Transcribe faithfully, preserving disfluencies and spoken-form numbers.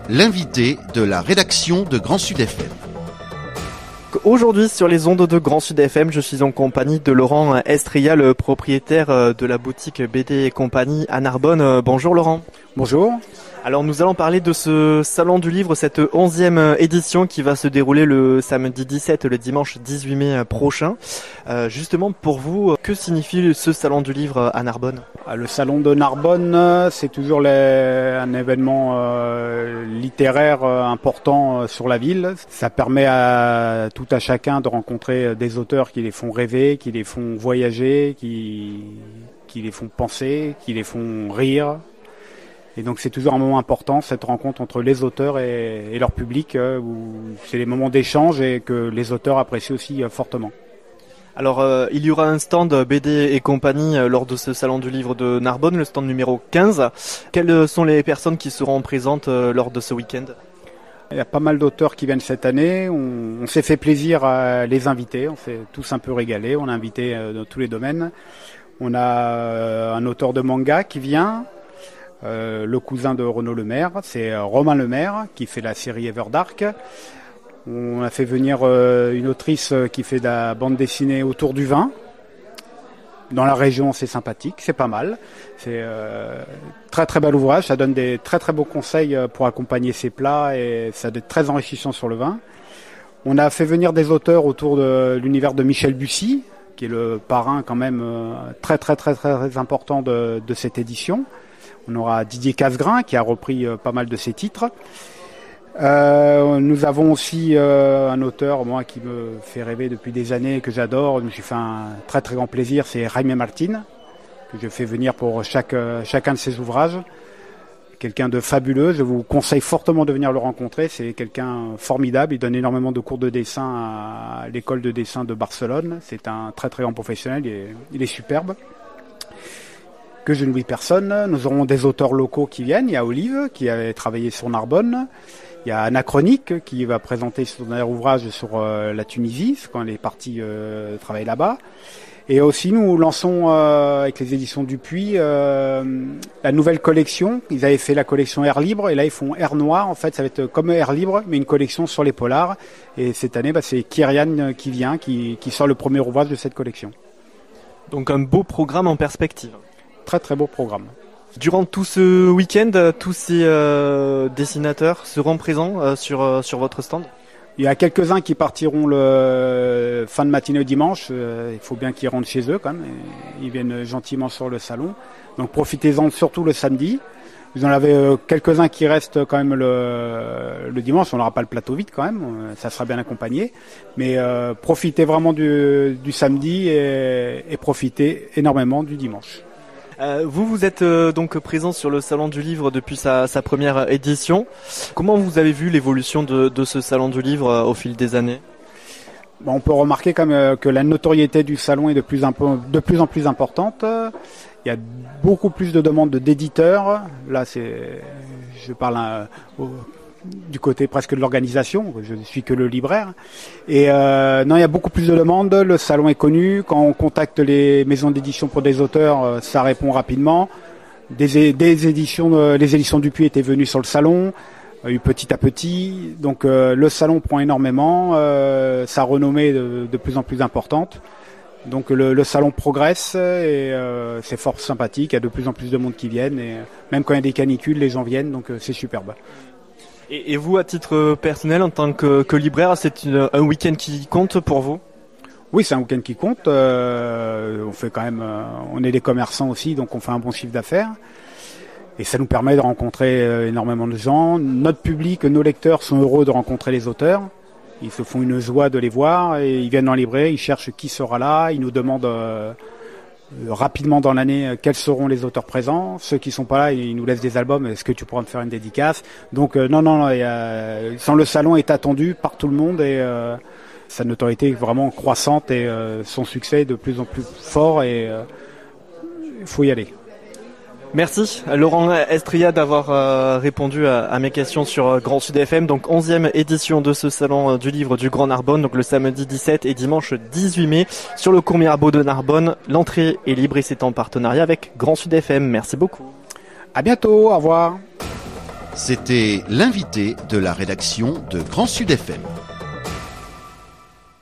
l'invité de la rédaction de Grand Sud F M. Aujourd'hui, sur les ondes de Grand Sud F M, je suis en compagnie de Laurent Estria, le propriétaire de la boutique B D et compagnie à Narbonne. Bonjour Laurent. Bonjour. Alors nous allons parler de ce salon du livre, cette onzième édition qui va se dérouler le samedi dix-sept et le dimanche dix-huit mai prochain. Euh, justement pour vous, que signifie ce salon du livre à Narbonne ? Le salon de Narbonne, c'est toujours les, un événement euh, littéraire euh, important euh, sur la ville. Ça permet à tout à chacun de rencontrer des auteurs qui les font rêver, qui les font voyager, qui, qui les font penser, qui les font rire. Et donc c'est toujours un moment important, cette rencontre entre les auteurs et, et leur public, euh, où c'est des moments d'échange et que les auteurs apprécient aussi euh, fortement. Alors euh, il y aura un stand B D et compagnie euh, lors de ce salon du livre de Narbonne, le stand numéro quinze. Quelles sont les personnes qui seront présentes euh, lors de ce week-end ? Il y a pas mal d'auteurs qui viennent cette année, on, on s'est fait plaisir à les inviter, on s'est tous un peu régalés, on a invité euh, dans tous les domaines. On a euh, un auteur de manga qui vient. Euh, le cousin de Renaud Lemaire, c'est euh, Romain Lemaire qui fait la série Everdark. On a fait venir euh, une autrice qui fait de la bande dessinée autour du vin. Dans la région, c'est sympathique, c'est pas mal. C'est euh, très très bel ouvrage, ça donne des très très beaux conseils pour accompagner ses plats et ça est très enrichissant sur le vin. On a fait venir des auteurs autour de l'univers de Michel Bussy, qui est le parrain quand même euh, très très très très important de, de cette édition. On aura Didier Casgrain qui a repris euh, pas mal de ses titres. Euh, nous avons aussi euh, un auteur, moi, qui me fait rêver depuis des années, que j'adore. Je me suis fait un très très grand plaisir, c'est Jaime Martin, que je fais venir pour chaque, euh, chacun de ses ouvrages. Quelqu'un de fabuleux, je vous conseille fortement de venir le rencontrer. C'est quelqu'un formidable, il donne énormément de cours de dessin à l'école de dessin de Barcelone. C'est un très très grand professionnel, il est, il est superbe. Que je n'oublie personne, nous aurons des auteurs locaux qui viennent. Il y a Olive qui avait travaillé sur Narbonne. Il y a Anachronique qui va présenter son dernier ouvrage sur euh, la Tunisie, quand elle est partie euh, travailler là-bas. Et aussi nous lançons euh, avec les éditions Dupuis euh, la nouvelle collection. Ils avaient fait la collection Air Libre et là ils font Air Noir. En fait ça va être comme Air Libre mais une collection sur les polars. Et cette année bah, c'est Kyrian qui vient, qui, qui sort le premier ouvrage de cette collection. Donc un beau programme en perspective. Très très beau programme. Durant tout ce week-end, tous ces euh, dessinateurs seront présents euh, sur, euh, sur votre stand ? Il y a quelques-uns qui partiront le fin de matinée au dimanche. Euh, il faut bien qu'ils rentrent chez eux quand même. Ils viennent gentiment sur le salon. Donc profitez-en surtout le samedi. Vous en avez euh, quelques-uns qui restent quand même le, le dimanche. On n'aura pas le plateau vide quand même. Ça sera bien accompagné. Mais euh, profitez vraiment du, du samedi et, et profitez énormément du dimanche. Euh, vous, vous êtes euh, donc présent sur le Salon du Livre depuis sa, sa première édition. Comment vous avez vu l'évolution de, de ce Salon du Livre euh, au fil des années ? Bon, on peut remarquer quand même que la notoriété du salon est de plus, impo- de plus en plus importante. Il y a beaucoup plus de demandes d'éditeurs. Là, c'est, je parle euh, au, du côté presque de l'organisation. Je ne suis que le libraire. Et euh, non, il y a beaucoup plus de demandes. Le salon est connu. Quand on contacte les maisons d'édition pour des auteurs, ça répond rapidement. Des, des éditions, euh, les éditions Dupuis étaient venues sur le salon. Euh, petit à petit. Donc euh, le salon prend énormément. Euh, sa renommée est de, de plus en plus importante. Donc le, le salon progresse et euh, c'est fort sympathique. Il y a de plus en plus de monde qui viennent. Et même quand il y a des canicules, les gens viennent. Donc euh, c'est superbe. Et, et vous, à titre personnel, en tant que, que libraire, c'est une, un week-end qui compte pour vous ? Oui, c'est un week-end qui compte. Euh, on fait quand même, euh, on est des commerçants aussi, donc on fait un bon chiffre d'affaires. Et ça nous permet de rencontrer euh, énormément de gens. Notre public, nos lecteurs sont heureux de rencontrer les auteurs. Ils se font une joie de les voir et ils viennent dans les librairies, ils cherchent qui sera là, ils nous demandent euh, rapidement dans l'année quels seront les auteurs présents. Ceux qui sont pas là, ils nous laissent des albums. Est-ce que tu pourras me faire une dédicace ? Donc euh, non, non, non. Il y a, sans le salon est attendu par tout le monde et euh, sa notoriété est vraiment croissante et euh, son succès est de plus en plus fort et il euh, faut y aller. Merci Laurent Estria d'avoir euh, répondu à, à mes questions sur euh, Grand Sud F M. Donc onzième édition de ce salon euh, du livre du Grand Narbonne, donc le samedi dix-sept et dimanche dix-huit mai sur le cours Mirabeau de Narbonne. L'entrée est libre et c'est en partenariat avec Grand Sud F M. Merci beaucoup. À bientôt, au revoir. C'était l'invité de la rédaction de Grand Sud F M.